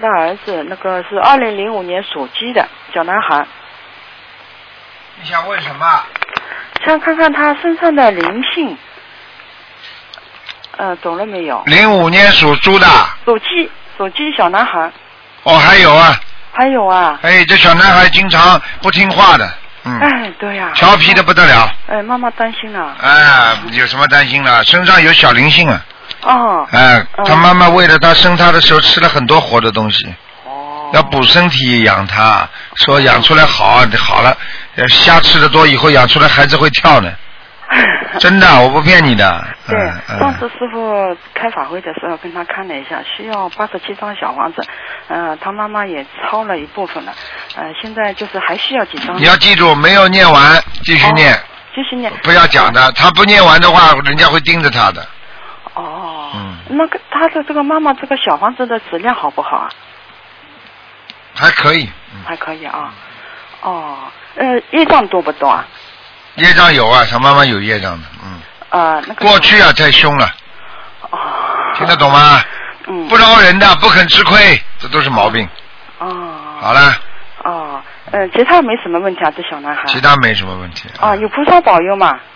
大儿子，那个是2005年属鸡的小男孩。 你想问什么？ 想看看他身上的灵性。懂了没有 ？05年属猪的。 属鸡小男孩。 哦，还有啊。 还有啊。 哎，这小男孩经常不听话的。 哎，对呀。 调皮的不得了。 哎，妈妈担心了。 哎，有什么担心了？身上有小灵性啊。 哦。 哎，他妈妈为了他生他的时候吃了很多活的东西。哦。要补身体养他，说养出来好了，瞎吃的多，以后养出来孩子会跳呢。真的，我不骗你的。 对，上次师傅开法会的时候跟他看了一下，需要87张小房子，他妈妈也抄了一部分了，现在就是还需要几张。 你要记住，没有念完，继续念。 继续念。 不要讲的，他不念完的话，人家会盯着他的。 哦。那个他的这个妈妈这个小房子的质量好不好啊？ 还可以。 还可以啊。哦，业障多不多啊？ 业障有啊，他妈妈有业障的， 那个过去啊太凶了。 哦。 听得懂吗？不饶人的，不肯吃亏，这都是毛病。 哦。 好了。 哦，其他没什么问题啊，这小男孩。 其他没什么问题。 有菩萨保佑嘛？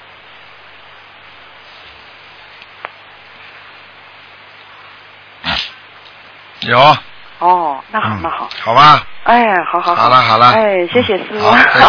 有。 哦，那好，那好。 好吧。 哎，好。 好了。 哎，谢谢师傅。